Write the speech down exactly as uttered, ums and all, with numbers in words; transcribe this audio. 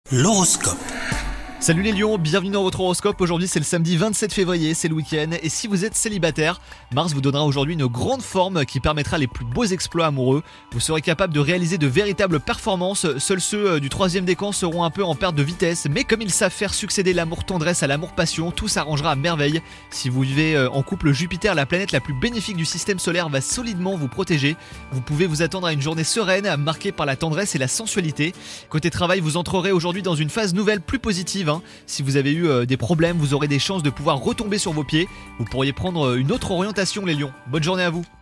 L'horoscope. Salut les lions, bienvenue dans votre horoscope. Aujourd'hui c'est le samedi vingt-sept février, c'est le week-end. Et si vous êtes célibataire, Mars vous donnera aujourd'hui une grande forme qui permettra les plus beaux exploits amoureux. Vous serez capable de réaliser de véritables performances. Seuls ceux du troisième décan seront un peu en perte de vitesse. Mais comme ils savent faire succéder l'amour-tendresse à l'amour-passion, tout s'arrangera à merveille. Si vous vivez en couple, Jupiter, la planète la plus bénéfique du système solaire, va solidement vous protéger. Vous pouvez vous attendre à une journée sereine, marquée par la tendresse et la sensualité. Côté travail, vous entrerez aujourd'hui dans une phase nouvelle plus positive. Si vous avez eu euh, des problèmes, vous aurez des chances de pouvoir retomber sur vos pieds. Vous pourriez prendre euh, une autre orientation les lions. Bonne journée à vous.